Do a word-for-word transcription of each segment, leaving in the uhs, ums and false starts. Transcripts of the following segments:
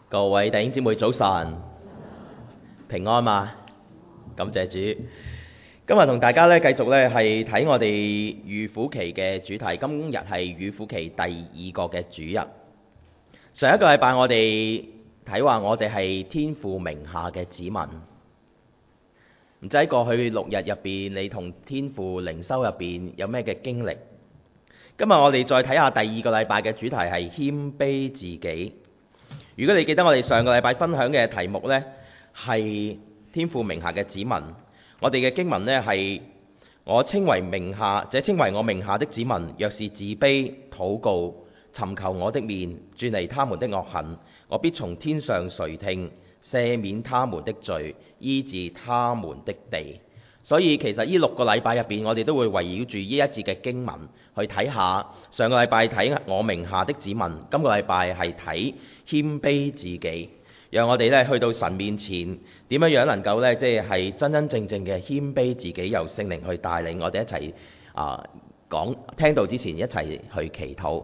各位弟兄姊妹早晨，平安嘛？感謝主。今日同大家咧繼續咧係睇我哋預苦期嘅主題，今日係預苦期第二個嘅主日。上一個禮拜我哋睇話我哋係天父名下嘅子民，唔知喺過去六日入邊，你同天父靈修入邊有咩嘅經歷？今日我哋再睇下第二個禮拜嘅主題係謙卑自己。如果你記得我哋上個禮拜分享嘅題目呢，係天父名下嘅子民，我哋嘅經文呢係我稱為名下，這稱為我名下的子民，若是自卑禱告，尋求我的面，轉離他們的惡行，我必從天上垂聽，赦免他們的罪，醫治他們的地。所以其實呢六個禮拜入邊，我哋都會圍繞住呢一節嘅經文去睇下。上個禮拜睇我名下的子民，今個禮拜係睇謙卑自己，讓我哋咧去到神面前，點樣樣能夠咧即係真真正正嘅謙卑自己，由聖靈去帶領我哋一齊啊講聽到之前一齊去祈禱。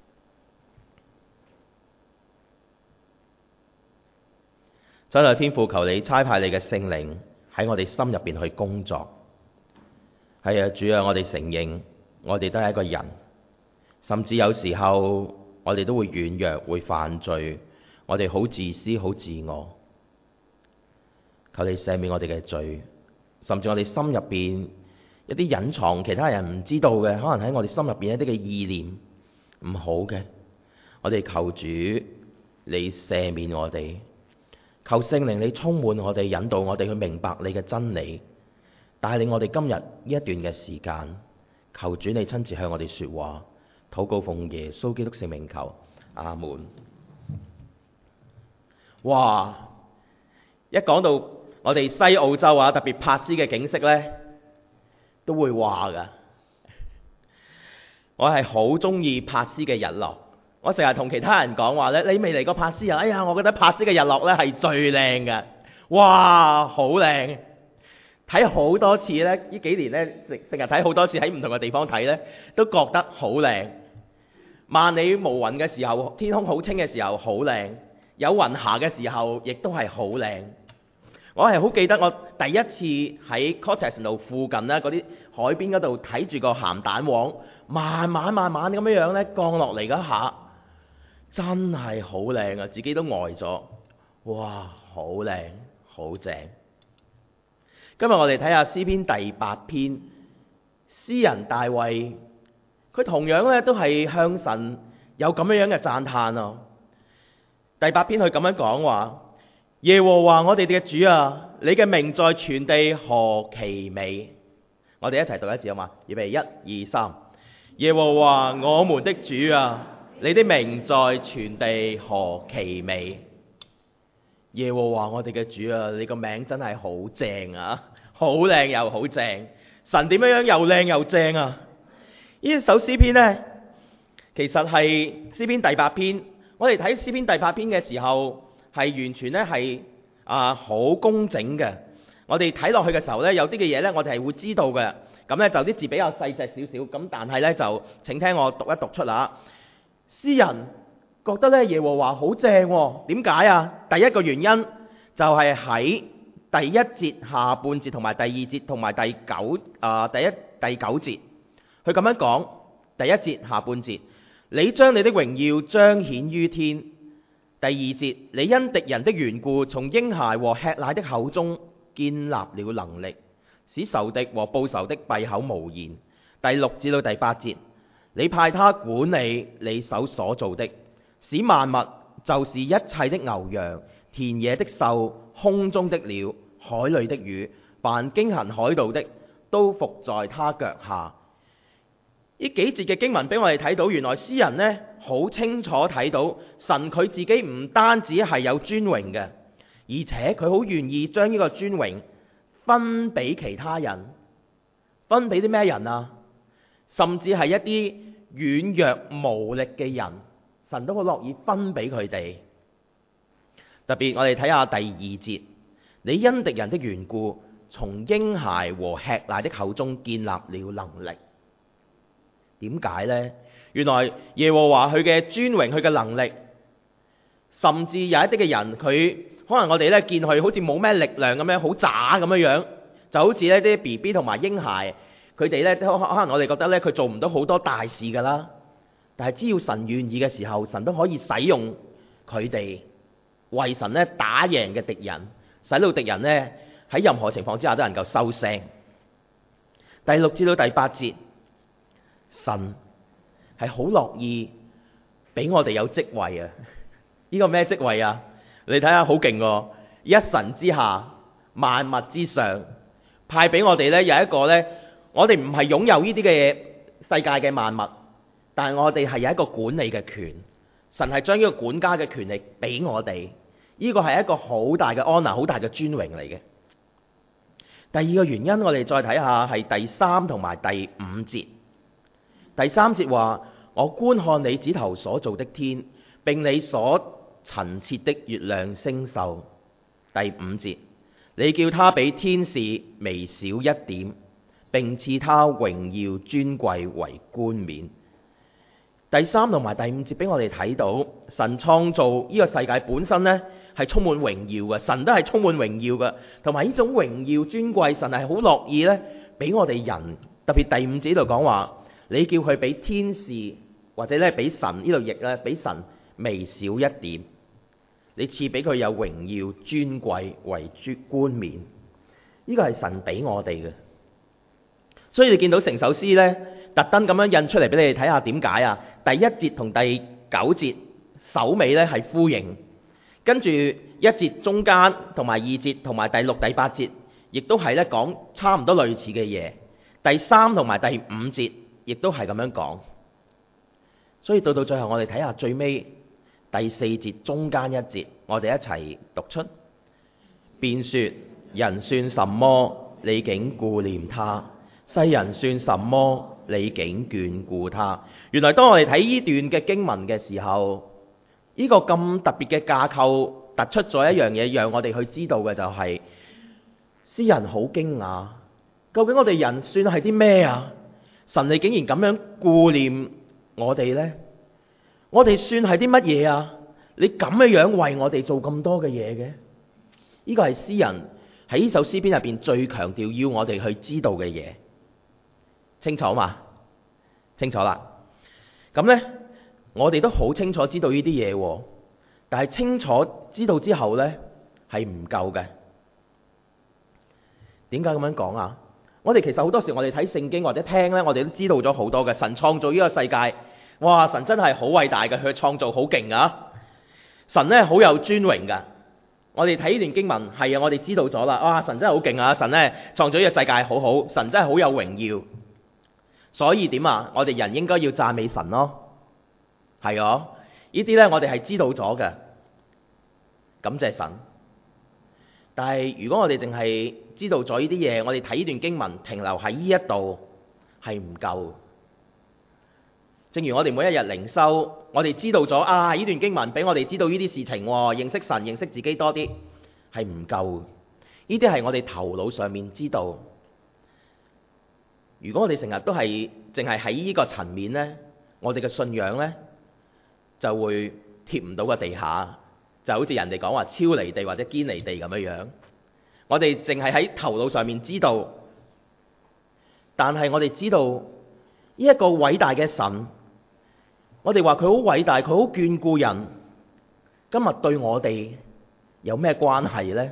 真係天父，求你差派你嘅聖靈喺我哋心入邊去工作。係啊，主啊，我哋承認我哋都係一個人，甚至有時候我哋都會軟弱，會犯罪，我哋好自私，好自我。求你赦免我哋嘅罪，甚至我哋心入邊一啲隱藏其他人唔知道嘅，可能喺我哋心入邊一啲嘅意念唔好嘅，我哋求主你赦免我哋。求聖靈你充滿我哋，引導我哋去明白你嘅真理，帶領我哋今日呢一段嘅時間。求主你親自向我哋說話，禱告奉耶穌基督聖名求，阿門。哇！一講到我哋西澳洲啊，特別珀斯嘅景色呢，都會話噶。我係好中意珀斯嘅日落。我成日同其他人講話咧，你未嚟過珀斯啊？哎呀，我覺得珀斯嘅日落咧係最靚嘅，哇，好靚！睇好多次咧，呢幾年咧，成成日睇好多次，喺唔同嘅地方睇咧，都覺得好靚。萬里無雲嘅時候，天空好清嘅時候，好靚；有雲霞嘅時候，亦都係好靚。我係好記得我第一次喺 Cottesloe 附近咧嗰啲海邊嗰度睇住個鹹蛋黃，慢慢慢慢咁樣樣咧降落嚟嗰下。真係好靚啊！自己都呆咗，哇，好靚，好正。今日我哋睇下詩篇第八篇，詩人大衛，佢同樣咧都係向神有咁樣樣嘅讚嘆啊。第八篇佢咁樣講話：耶和華我哋嘅主啊，你嘅名在全地何其美！我哋一齊讀一次好嘛？預備，一二三。耶和華我們的主啊，你的名在全地何其美！耶和華我哋嘅主啊，你個名真係好正啊，好靚又好正。神點樣樣又靚又正啊！呢首詩篇呢，其實係詩篇第八篇。我哋睇詩篇第八篇嘅時候，係完全呢係啊好工整嘅。我哋睇落去嘅時候呢，有啲嘅嘢呢，我哋係會知道嘅。咁呢，就啲字比較細隻少少，咁但係呢，就請聽我讀一讀出啦。詩人覺得咧耶和華好正喎，點解啊？第一個原因就係喺第一節下半節同埋第二節同埋第九啊、呃、第一第九節，佢咁樣講。第一節下半節，你將你的榮耀彰顯於天。第二節，你因敵人的緣故，從嬰孩和吃奶的口中建立了能力，使仇敵和報仇的閉口無言。第六至到第八節，你派他管理你手所造的，使萬物，就是一切的牛羊、田野的獸、空中的鳥、海裏的魚，凡經行海道的，都伏在他腳下。呢幾節嘅經文俾我哋睇到，原來詩人呢好清楚睇到神佢自己唔單止係有尊榮嘅，而且佢好願意將呢個尊榮分俾其他人。分俾啲咩人啊？甚至係一啲軟弱無力嘅人，神都好樂意分俾佢哋。特別我哋睇下第二節，你因敵人的緣故，從嬰孩和吃奶的口中建立了能力。點解呢？原來耶和華佢嘅尊榮，佢嘅能力， 甚至有一啲嘅人，佢可能我哋咧見佢好似冇咩力量咁樣，好渣咁樣樣，就好似咧啲 B B 同埋嬰孩，佢哋咧可可能我哋覺得咧佢做唔到好多大事㗎啦。但係只要神願意嘅時候，神都可以使用佢哋為神咧打贏嘅敵人，使到敵人咧喺任何情況之下都能夠收聲。第六至到第八節，神係好樂意俾我哋有職位啊！呢個咩職位啊？你睇下好勁喎！一神之下，萬物之上，派俾我哋咧有一個咧，我哋唔係擁有呢啲嘅世界嘅萬物，但係我哋係有一個管理嘅權。神係將呢個管家嘅權力俾我哋，呢個係一個好大嘅 honor，好大嘅尊榮嚟嘅。第二個原因，我哋再睇下係第三同埋第五節。第三節話：我觀看你指頭所造的天，並你所陳設的月亮星宿。第五節，你叫他比天使微小一點，並賜他榮耀尊貴為冠冕。第三同埋第五節俾我哋睇到，神創造呢個世界本身呢係充滿榮耀嘅，神都係充滿榮耀嘅，同埋呢種榮耀尊貴，神係好樂意呢俾我哋人。特別第五節度講話，你叫佢比天使或者咧比神呢度譯咧比神微小一點，你賜俾佢有榮耀尊貴為尊冠冕。呢個係神俾我哋嘅，所以你見到成首詩呢，特登咁樣印出嚟俾你哋睇下點解啊？第一節同第九節首尾咧係呼應，跟住一節中間同埋二節同埋第六、第八節，亦都係咧講差唔多類似嘅嘢。第三同埋第五節亦都係咁樣講，所以到到最後我哋睇下最尾第四節中間一節，我哋一齊讀出：便說人算什麼，你竟顧念他；世人算什麼，你竟眷顧他。原來當我哋睇呢段嘅經文嘅時候，呢個咁特別嘅架構突出咗一樣嘢，讓我哋去知道嘅就係，詩人好驚訝，究竟我哋人算係啲咩啊？神你竟然咁樣顧念我哋呢？我哋算係啲乜嘢啊？你咁嘅樣為我哋做咁多嘅嘢嘅？呢個係詩人喺呢首詩篇入邊最強調要我哋去知道嘅嘢。清楚嘛？清楚啦。咁呢，我哋都好清楚知道呢啲嘢，但係清楚知道之後呢，係唔夠嘅。點解咁樣講啊？我哋其實好多時我哋睇聖經或者聽呢，我哋都知道咗好多嘅。神創造呢個世界，哇！神真係好偉大嘅，佢創造好勁啊！神呢好有尊榮噶。我哋睇呢段經文，係啊，我哋知道咗啦。哇！神真係好勁啊！神呢創造呢個世界好好，神真係好有榮耀。所以點啊？我哋人應該要讚美神咯，係啊，呢啲呢，我哋係知道咗嘅，感謝神。但係如果我哋淨係知道咗呢啲嘢，我哋睇呢段經文停留喺呢一度係唔夠。正如我哋每一日靈修，我哋知道咗啊，呢段經文俾我哋知道呢啲事情，認識神、認識自己多啲，係唔夠。呢啲係我哋頭腦上面知道。如果我哋成日都係淨係喺呢個層面呢，我哋嘅信仰呢就會貼唔到個地下，就好似人哋講話超離地或者堅離地咁樣樣。我哋淨係喺頭腦上面知道，但係我哋知道呢一個偉大嘅神，我哋話佢好偉大，佢好眷顧人，今日對我哋有咩關係呢？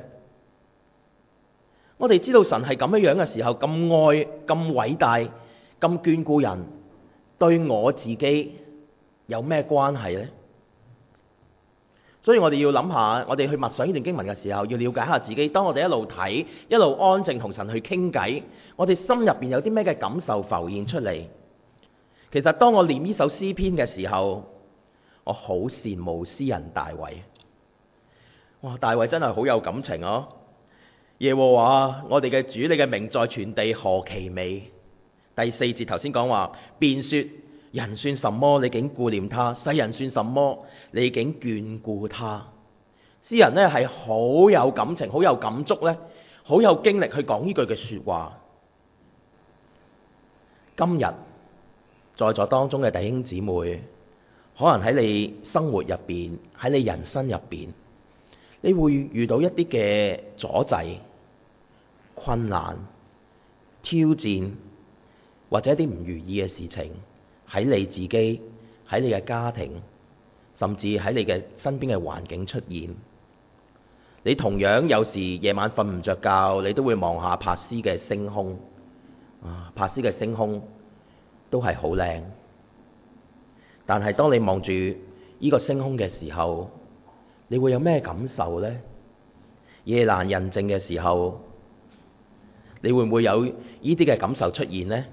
我哋知道神係咁樣樣嘅時候，咁愛、咁偉大、咁眷顧人，對我自己有咩關係呢？所以我哋要諗下，我哋去默想呢段經文嘅時候，要了解下自己。當我哋一路睇，一路安靜同神去傾偈，我哋心入邊有啲咩嘅感受浮現出嚟？其實當我念呢首詩篇嘅時候，我好羨慕詩人大衛。哇，大衛真係好有感情啊！耶和華，我哋嘅主，你嘅名在全地何其美。第四節頭先講話，便說人算什麼，你竟顧念他；世人算什麼，你竟眷顧他。詩人呢係好有感情、好有感觸呢，好有經歷去講呢句嘅說話。今日在座當中嘅弟兄姊妹， 可能喺你生活入邊，喺你人生入邊，你會遇到一啲嘅阻滯、困難、挑戰，或者一啲唔如意嘅事情喺你自己、喺你嘅家庭，甚至喺你嘅身邊嘅環境出現。你同樣有時夜晚瞓唔着覺，你都會望下珀斯嘅星空。啊，珀斯嘅星空都係好靚。但係當你望住呢個星空嘅時候，你會有咩感受呢？夜闌人靜嘅時候，你會唔會有呢啲嘅感受出現呢？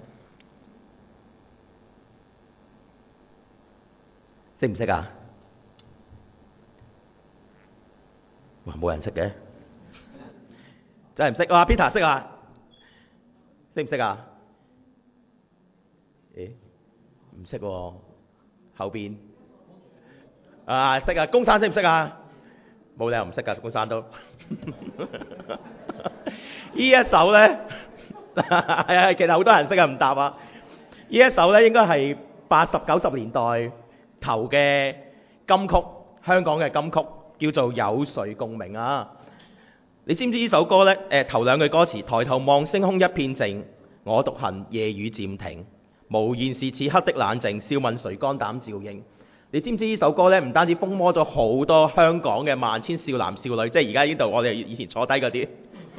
識唔識啊？哇，冇人識嘅，真係唔識。哇 Peter 識啊？識唔識啊？誒，唔識喎。後邊啊，識啊，公山識唔識啊？冇理由唔識噶，公山都。呢一首呢，係啊，其實好多人識啊，唔答啊。呢一首呢，應該係八十九十年代頭嘅金曲，香港嘅金曲，叫做《有誰共鳴》啊。你知唔知呢首歌呢？誒，頭兩句歌詞：抬頭望星空一片靜，我獨行夜雨漸停。無言是此刻的冷靜，笑問誰肝膽照應。你知唔知呢首歌呢？唔單止風靡咗好多香港嘅萬千少男少女，即係而家呢度我哋以前坐低嗰啲。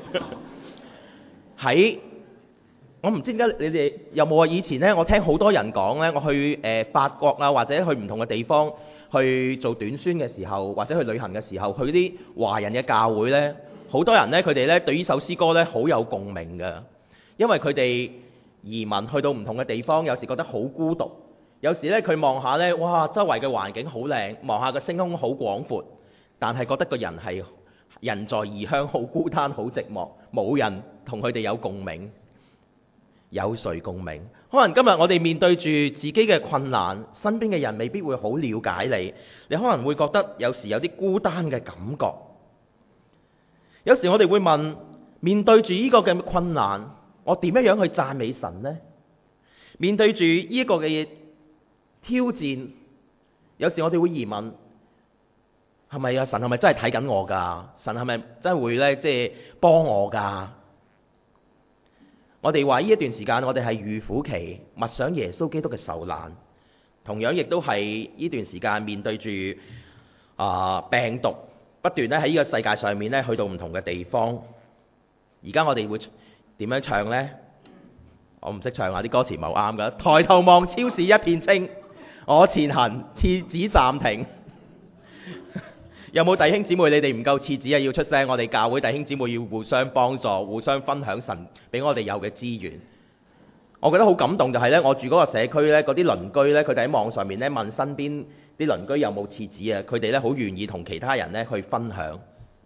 喺我唔知點解你哋有冇啊？以前呢，我聽好多人講呢，我去誒、呃、法國啊，或者去唔同嘅地方去做短宣嘅時候，或者去旅行嘅時候，去啲華人嘅教會呢，好多人呢，佢哋呢對呢首詩歌呢好有共鳴㗎，因為佢哋移民去到唔同嘅地方，有時覺得好孤獨，有時咧佢望下咧，哇，周圍嘅環境好靚，望下個星空好廣闊，但係覺得個人係人在異鄉，好孤單，好寂寞，冇人同佢哋有共鳴。有誰共鳴？可能今日我哋面對住自己嘅困難，身邊嘅人未必會好了解你，你可能會覺得有時有啲孤單嘅感覺。有時我哋會問，面對住呢個嘅困難，我點樣樣去讚美神呢？面對住呢一個嘅挑戰，有時我哋會疑問：係咪啊？神係咪真係睇緊我㗎？神係咪真係會咧，即係幫我㗎？我哋話呢一段時間，我哋係預苦期，默想耶穌基督嘅受難，同樣亦都係呢段時間面對住啊、呃、病毒不斷咧喺呢個世界上面咧去到唔同嘅地方。而家我哋會點樣唱呢？我唔識唱啊！啲歌詞唔係好啱㗎。抬頭望超市一片青，我前行廁紙暫停。有冇弟兄姊妹？你哋唔夠廁紙啊？要出聲！我哋教會弟兄姊妹要互相幫助，互相分享神俾我哋有嘅資源。我覺得好感動就係呢，我住嗰個社區呢，嗰啲鄰居呢，佢哋喺網上面呢問身邊啲鄰居有冇廁紙啊？佢哋呢好願意同其他人呢去分享。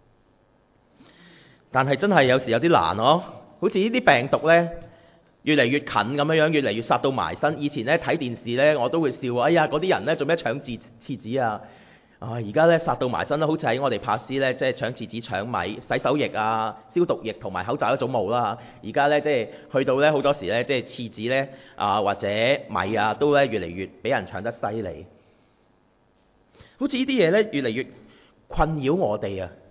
但係真係有時有啲難咯，好似呢啲病毒呢，越嚟越近咁樣樣，越嚟越殺到埋身。以前呢睇電視呢，我都會笑，哎呀，嗰啲人呢做咩搶廁廁紙啊？啊！而家咧殺到埋身啦，好似喺我哋珀斯咧，即係搶廁紙、搶米、洗手液啊、消毒液同埋口罩一種冇啦。而家咧即係去到咧好多時咧，即係廁紙咧啊或者米啊，都咧越嚟越俾人搶得犀利。好似呢啲嘢咧越嚟越困擾我哋啊！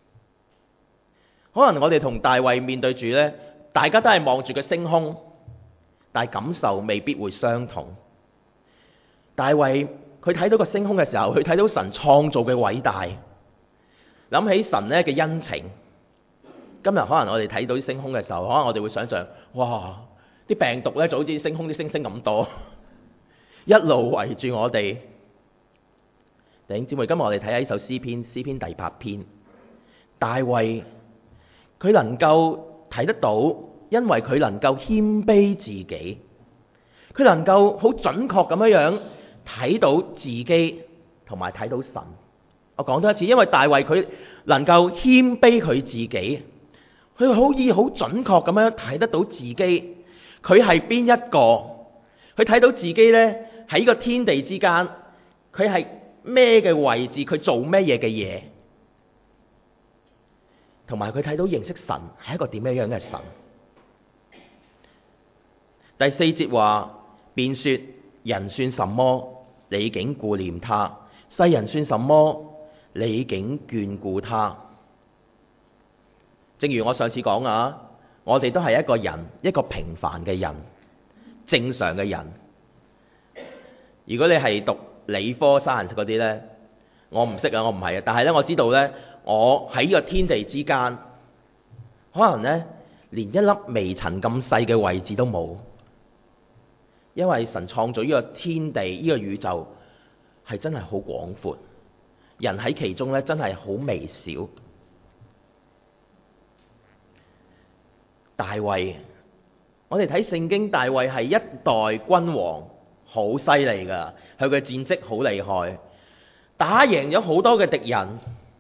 可能我哋同大衛面對住咧，大家都係望住個星空，但係感受未必會相同。大衛佢睇到個星空嘅時候，佢睇到神創造嘅偉大，諗起神咧嘅恩情。今日可能我哋睇到啲星空嘅時候，可能我哋會想象，哇！啲病毒咧就好似星空啲星星咁多，一路圍住我哋。弟兄姊妹，今日我哋睇下呢首詩篇，詩篇第八篇。大衛佢能夠睇得到，因為佢能夠謙卑自己，佢能夠好準確咁樣樣睇到自己同埋睇到神。我講多一次，因為大衛佢能夠謙卑佢自己，佢可以好準確咁樣睇得到自己，佢係邊一個？佢睇到自己呢，喺呢個天地之間，佢係咩嘅位置？佢做咩嘢嘅嘢？同埋佢睇到認識神係一個點樣樣嘅神。第四節話，便說人算什麼？ 你竟顧念他；世人算什麼，你竟眷顧他。正如我上次講啊，我哋都係一個人，一個平凡嘅人，正常嘅人。如果你係讀理科 science 嗰啲呢，我唔識啊，我唔係啊，但係呢，我知道呢，我喺呢個天地之間，可能呢，連一粒微塵咁細嘅位置都冇，因為神創造呢個天地，呢個宇宙係真係好廣闊，人喺其中呢，真係好微小。大衛，我哋睇聖經，大衛係一代君王，好犀利噶，佢嘅戰績好厲害，打贏咗好多嘅敵人。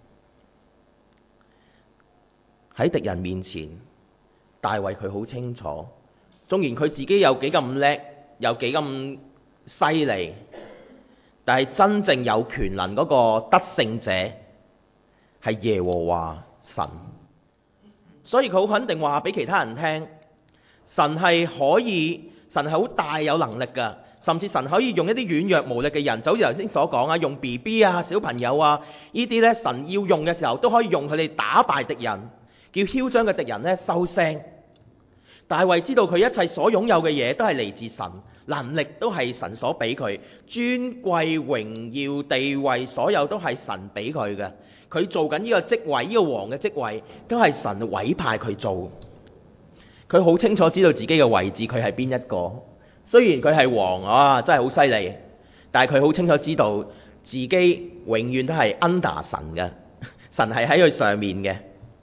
喺敵人面前，大衛佢好清楚，縱然佢自己有幾咁叻，有幾咁犀利，但係真正有權能嗰個得勝者係耶和華神。所以佢好肯定話俾其他人聽，神係可以，神係好大有能力噶，甚至神可以用一啲軟弱無力嘅人，就好似頭先所講啊，用 B B 啊、小朋友啊呢啲呢，神要用嘅時候都可以用佢哋打敗敵人，叫囂張嘅敵人呢收聲。大衛知道佢一切所擁有嘅嘢都係嚟自神，能力都係神所俾佢，尊貴榮耀地位所有都係神俾佢嘅。佢做緊呢個職位，呢個王嘅職位都係神委派佢做。佢好清楚知道自己嘅位置，佢係邊一個。雖然佢係王啊，真係好犀利，但係佢好清楚知道自己永遠都係 under 神嘅，神係喺佢上面嘅。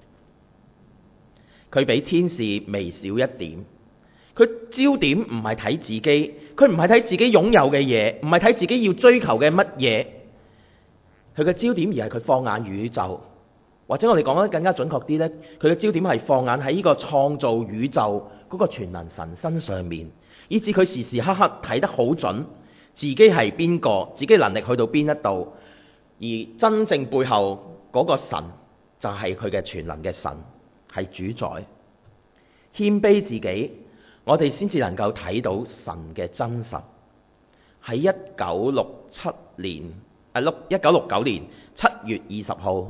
佢比天使微小一點，佢焦點唔係睇自己，佢唔係睇自己擁有嘅嘢，唔係睇自己要追求嘅乜嘢。佢嘅焦點而係佢放眼宇宙，或者我哋講得更加準確啲呢，佢嘅焦點係放眼喺呢個創造宇宙嗰個全能神身上面，以至佢時時刻刻睇得好準，自己係邊個，自己能力去到邊一度，而真正背後嗰個神就係佢嘅全能嘅神，係主宰。謙卑自己，我哋先至能夠睇到神嘅真實。喺一九六七年。一九六九年七月二十號，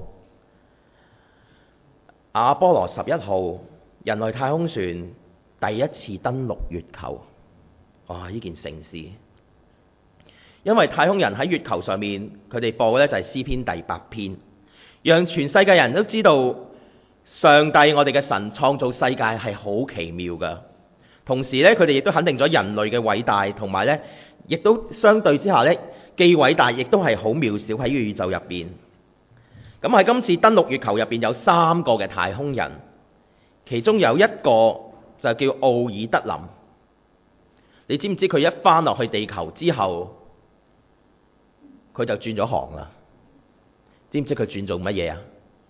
阿波羅十一號人類太空船第一次登陸月球。哇！呢件盛事，因為太空人喺月球上面，佢哋播嘅咧就係詩篇第八篇，讓全世界人都知道上帝我哋嘅神創造世界係好奇妙噶。同時咧，佢哋亦都肯定咗人類嘅偉大，同埋咧，亦都相對之下咧，既偉大，亦都係好渺小喺宇宙入邊。咁喺今次登陸月球入邊有三個嘅太空人，其中有一個就叫奧爾德林。你知唔知佢一返落去地球之後，佢就轉咗行啦？知唔知佢轉做乜嘢啊？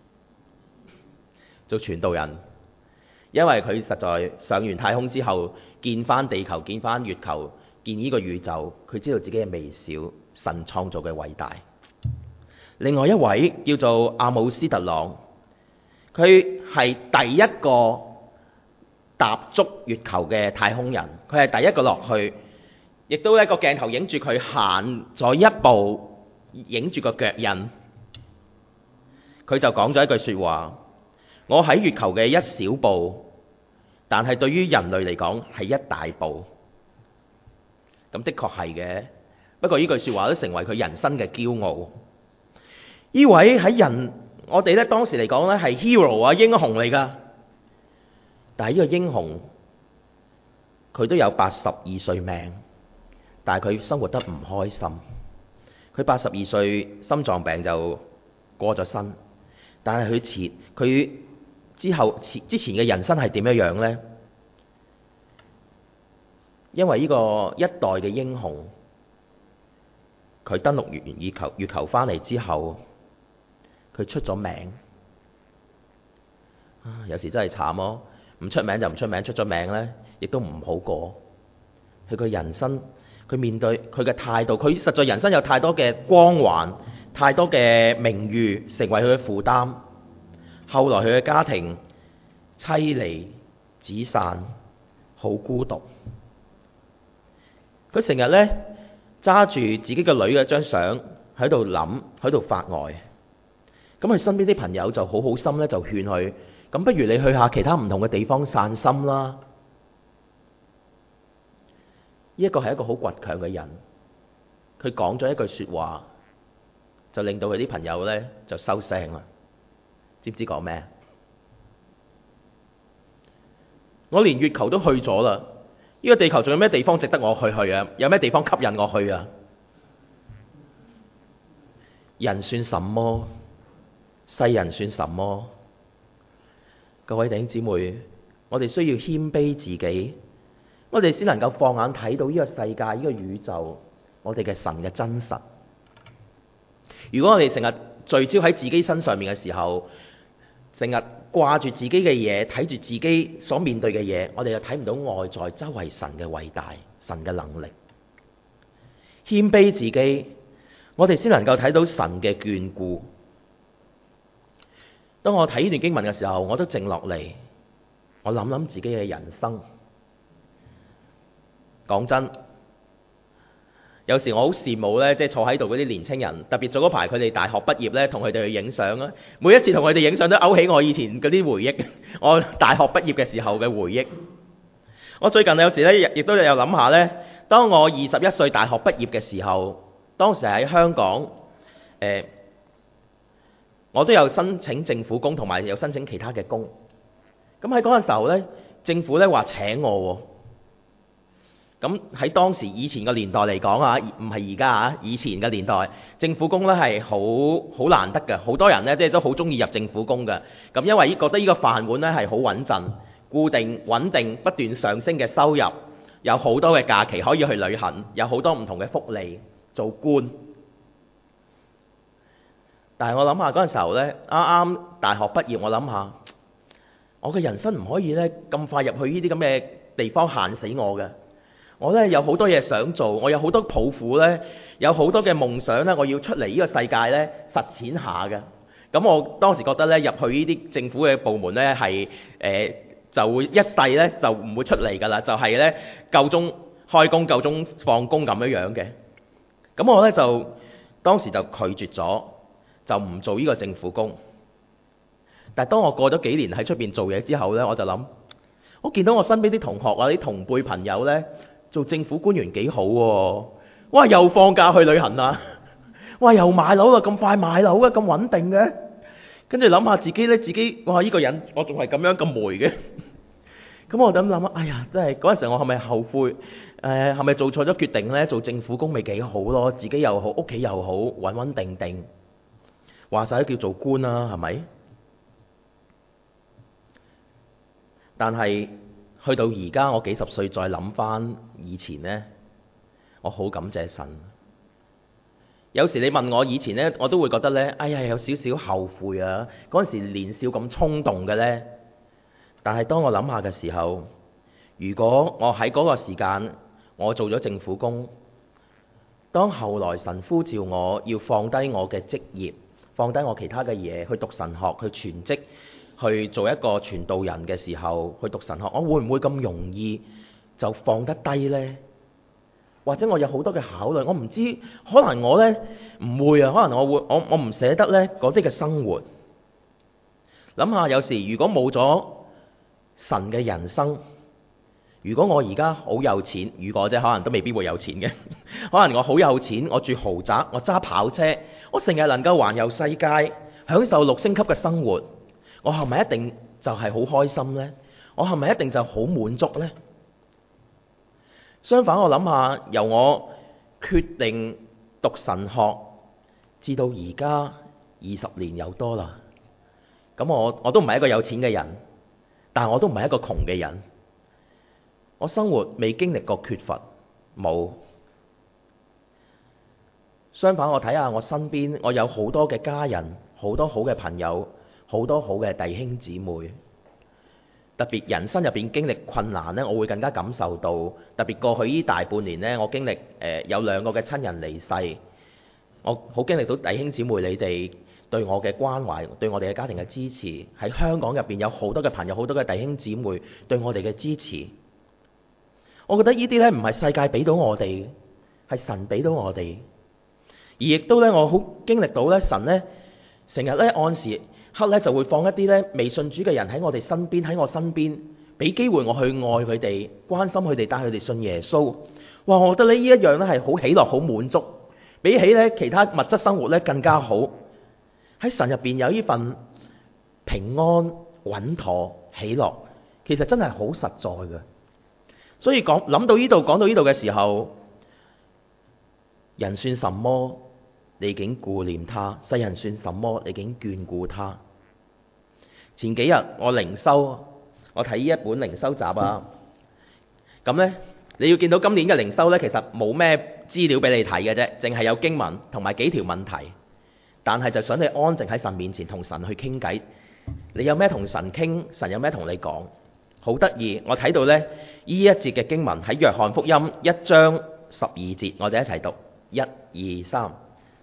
做傳道人。因為佢實在上完太空之後，見翻地球，見翻月球，見呢個宇宙，佢知道自己嘅微小，神創造嘅偉大。另外一位叫做阿姆斯特朗，佢係第一個踏足月球嘅太空人，佢係第一個落去，亦都一個鏡頭影住佢行咗一步，影住個腳印。佢就講咗一句說話。我喺月球嘅一小步，但係對於人類嚟講係一大步。咁的確係嘅，不過呢句說話都成為佢人生嘅驕傲。呢位喺人，我哋咧當時嚟講咧係 hero 啊，英雄嚟噶。但係呢個英雄，佢都有八十二歲命，但係佢生活得唔開心。佢八十二歲心臟病就過咗身，但係佢前佢。之後之前嘅人生係點樣樣呢？因為呢個一代嘅英雄，佢登陸月月球月球翻嚟之後，佢出咗名。啊，有時真係慘咯，唔出名就唔出名，出咗名呢亦都唔好過。佢個人生，佢面對佢嘅態度，佢實在人生有太多嘅光環，太多嘅名譽，成為佢嘅負擔。後來佢嘅家庭妻離子散，好孤獨。佢成日呢揸住自己個女嘅張相喺度諗，喺度發呆。咁佢身邊啲朋友就好好心咧，就勸佢：咁不如你去下其他唔同嘅地方散心啦。呢一個係一個好倔強嘅人，佢講咗一句説話，就令到佢啲朋友咧就收聲啦。知唔知講咩？我連月球都去咗啦，呢個地球仲有咩地方值得我去去啊？有咩地方吸引我去啊？人算什麼？世人算什麼？各位弟兄姊妹，我哋需要謙卑自己，我哋先能夠放眼睇到呢個世界、呢個宇宙，我哋嘅神嘅真實。如果我哋成日聚焦喺自己身上面嘅時候，成日掛住自己嘅嘢，睇住自己所面對嘅嘢，我哋就睇唔到外在周圍神嘅偉大、神嘅能力。謙卑自己，我哋先能夠睇到神嘅眷顧。當我睇呢段經文嘅時候，我都靜落嚟，我諗諗自己嘅人生。講真，有時我好羨慕咧，即係坐喺度嗰啲年青人，特別早嗰排佢哋大學畢業咧，同佢哋去影相啊。每一次同佢哋影相都勾起我以前嗰啲回憶，我大學畢業嘅時候嘅回憶。我最近有時咧，亦都有諗下咧，當我二十一歲大學畢業嘅時候，當時喺香港，誒、呃，我都有申請政府工，同埋有申請其他嘅工。咁喺嗰陣時候咧，政府咧話請我喎。咁喺當時以前嘅年代嚟講啊，唔係而家啊，以前嘅年代，政府工咧係好好難得嘅，好多人咧即係都好中意入政府工嘅。咁因為覺得呢個飯碗咧係好穩陣、固定、穩定、不斷上升嘅收入，有好多嘅假期可以去旅行，有好多唔同嘅福利，做官。但係我諗下嗰陣時候咧，啱啱大學畢業，我諗下，我嘅人生唔可以咧咁快入去呢啲咁嘅地方限死我嘅。我咧有好多嘢想做，我有好多抱負咧，有好多嘅夢想咧，我要出嚟呢個世界咧實踐下嘅。咁我當時覺得咧入去呢啲政府嘅部門咧係誒就會一世咧就唔會出嚟㗎啦，就係咧夠鐘開工夠鐘放工咁樣樣嘅。咁我咧就當時就拒絕咗，就唔做呢個政府工。但係當我過咗幾年喺出邊做嘢之後咧，我就諗，我見到我身邊啲同學啊、啲同輩朋友咧，做政府官員幾好喎！哇，又放假去旅行啦！哇，又買樓啦，咁快買樓嘅，咁穩定嘅。跟住諗下自己咧，自己哇，呢個人我仲係咁樣咁霉嘅。咁我咁諗啊，哎呀，真係嗰陣時我係咪後悔？誒，係咪做錯咗決定咧？做政府工咪幾好咯？自己又好，屋企又好，穩穩定定。話晒都叫做官啦，係咪？但係去到而家，我幾十歲再諗翻以前呢，我好感謝神。有時你問我以前呢，我都會覺得呢，哎呀，有少少後悔啊！嗰陣時年少咁衝動嘅呢。但係當我諗下嘅時候，如果我喺嗰個時間我做咗政府工，當後來神呼召我要放低我嘅職業，放低我其他嘅嘢，去讀神學，去全職去做一個傳道人嘅時候，去讀神學，我會唔會咁容易就放得低呢？或者我有好多嘅考慮，我唔知，可能我呢唔會啊，可能我會，我我唔捨得呢嗰啲嘅生活。諗下有時如果冇咗神嘅人生，如果我而家好有錢，如果啫，可能都未必會有錢嘅。可能我好有錢，我住豪宅，我揸跑車，我成日能夠環遊世界，享受六星級嘅生活，我係咪一定就係好開心呢？我係咪一定就好滿足呢？相反，我諗下，由我決定讀神學至到而家二十年有多啦。咁我我都唔係一個有錢嘅人，但係我都唔係一個窮嘅人。我生活未經歷過缺乏，冇。相反，我睇下我身邊，我有好多嘅家人，好多好嘅朋友，好多好嘅弟兄姊妹。特別人生入邊經歷困難呢，我會更加感受到。特別過去呢大半年呢，我經歷誒、呃、有兩個嘅親人離世，我好經歷到弟兄姊妹你哋對我嘅關懷，對我哋嘅家庭嘅支持。喺香港入邊有好多嘅朋友，好多嘅弟兄姊妹對我哋嘅支持。我覺得呢啲呢唔係世界俾到我哋， 係神俾到我哋。而亦都咧，我好經歷到咧，神咧成日咧按時刻咧就會放一啲咧未信主嘅人喺我哋身邊，喺我身邊，俾機會我去愛佢哋，關心佢哋，帶佢哋信耶穌。哇！我覺得呢呢一樣咧係好喜樂、好滿足，比起咧其他物質生活咧更加好。喺神入邊有呢份平安、穩妥、喜樂，其實真係好實在嘅。所以講諗到呢度，講到呢度嘅時候，人算什麼？你竟顧念他；世人算什麼？你竟眷顧他。前幾日我靈修，我睇呢一本靈修集啊，咁呢，你要見到今年嘅靈修呢，其實冇咩資料俾你睇嘅啫，淨係有經文同埋幾條問題，但係就想你安靜喺神面前同神去傾偈。你有咩同神傾，神有咩同你講，好得意。我睇到呢，呢一節嘅經文喺約翰福音一章十二節，我哋一齊讀，一二三。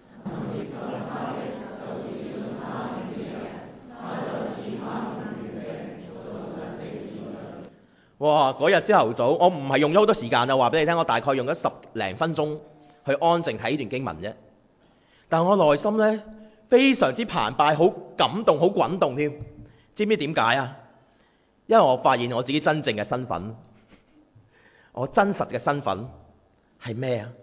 哇！嗰日朝頭早，我唔係用咗好多時間啊，話俾你聽，我大概用咗十零分鐘去安靜睇呢段經文啫。但我內心呢，非常之澎湃，好感動，好滾動添。知唔知點解啊？因為我發現我自己真正嘅身份，我真實嘅身份係咩啊？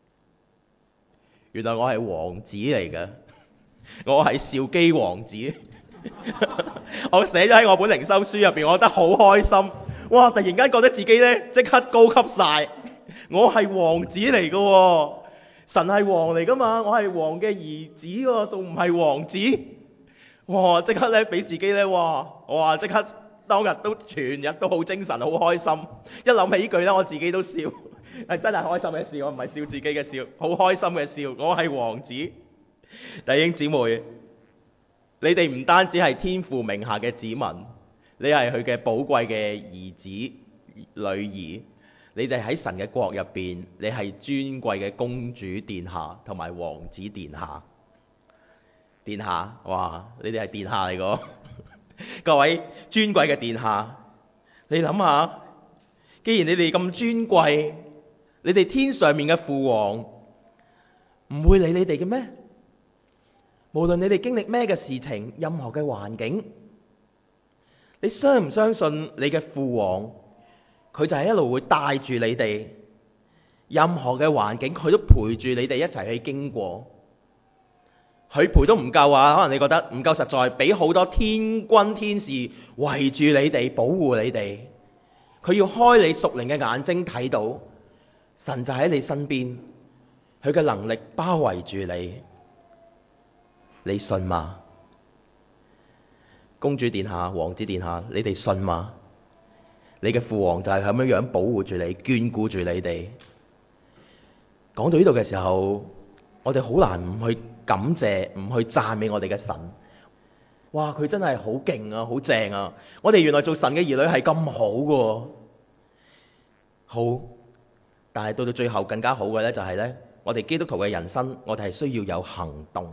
原來我係王子嚟嘅，我係兆基王子。我寫咗喺我本靈修書入邊，我覺得好開心。哇！突然間覺得自己呢，即刻高級晒，我係王子嚟嘅，神係王嚟噶嘛，我係王嘅兒子喎，仲唔係王子？哇！即刻呢，俾自己呢，哇！我話即刻當日都全日都好精神，好開心。一諗起呢句呢，我自己都笑，係真係開心嘅笑，我唔係笑自己嘅笑，好開心嘅笑。我係王子。弟兄姊妹，你哋唔單止係天父名下嘅子民，你係佢嘅寶貴嘅兒子女兒，你哋喺神嘅國入邊，你係尊貴嘅公主殿下同埋王子殿下。殿下，哇！你哋係殿下嚟個，各位尊貴嘅殿下，你諗下，既然你哋咁尊貴，你哋天上面嘅父王唔會理你哋嘅咩？無論你哋經歷咩嘅事情，任何嘅環境，你相唔相信你嘅父王，佢就係一路會帶住你哋，任何嘅環境佢都陪住你哋一齊去經過。佢陪都唔夠啊，可能你覺得唔夠實在，俾好多天軍天使圍住你哋，保護你哋。佢要開你屬靈嘅眼睛，睇到神就喺你身邊，佢嘅能力包圍住你。你信嗎？公主殿下、王子殿下，你哋信嗎？你嘅父王就係咁樣樣保護住你、眷顧住你哋。講到呢度嘅時候，我哋好難唔去感謝、唔去讚美我哋嘅神。哇！佢真係好勁啊，好正啊！我哋原來做神嘅兒女係咁好㗎，好。但係到到最後更加好嘅呢，就係呢：我哋基督徒嘅人生，我哋係需要有行動。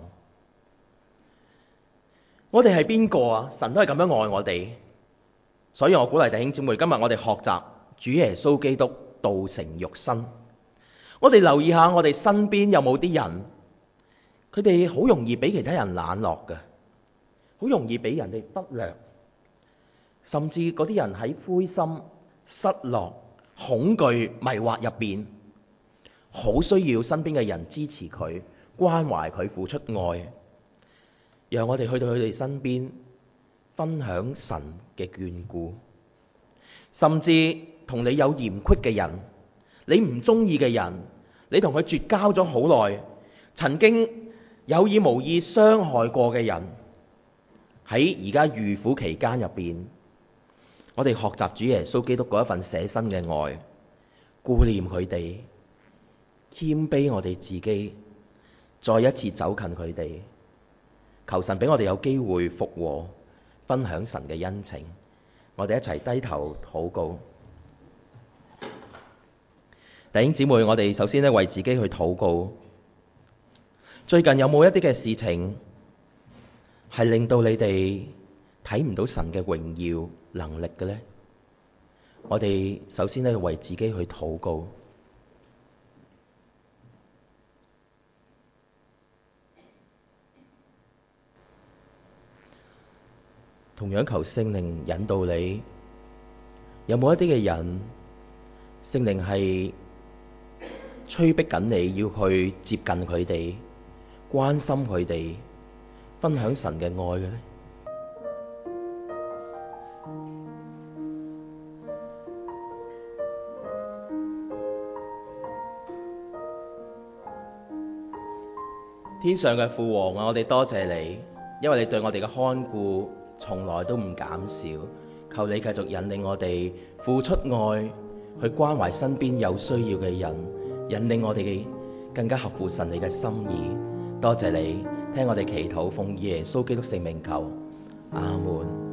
我哋係邊個啊？神都係咁樣愛我哋，所以我鼓勵弟兄姊妹，今日我哋學習主耶穌基督道成肉身。我哋留意下，我哋身邊有冇啲人，佢哋好容易俾其他人冷落嘅，好容易俾人哋忽略，甚至嗰啲人喺灰心、失落、恐懼、迷惑入邊，好需要身邊嘅人支持佢、關懷佢、付出愛。讓我哋去到佢哋身邊，分享神嘅眷顧，甚至同你有嫌隙嘅人，你唔中意嘅人，你同佢絕交咗好耐，曾經有意無意傷害過嘅人，喺而家遇苦期間入邊，我哋學習主耶穌基督嗰一份捨身嘅愛，顧念佢哋，謙卑我哋自己，再一次走近佢哋。求神俾我哋有機會復和，分享神嘅恩情。我哋一齊低頭禱告。弟兄姊妹，我哋首先咧為自己去禱告。最近有冇一啲嘅事情係令到你哋睇唔到神嘅榮耀能力嘅呢？我哋首先咧為自己去禱告。 同樣求聖靈引導你，有冇一啲嘅人，聖靈係催逼緊你要去接近佢哋，關心佢哋，分享神嘅愛嘅呢？天上嘅父王啊，我哋多謝你，因為你對我哋嘅看顧從來都唔減少。求你繼續引領我哋付出愛，去關懷身邊有需要嘅人，引領我哋更加合乎神你嘅心意。多謝你聽我哋祈禱，奉耶穌基督聖名求，阿門。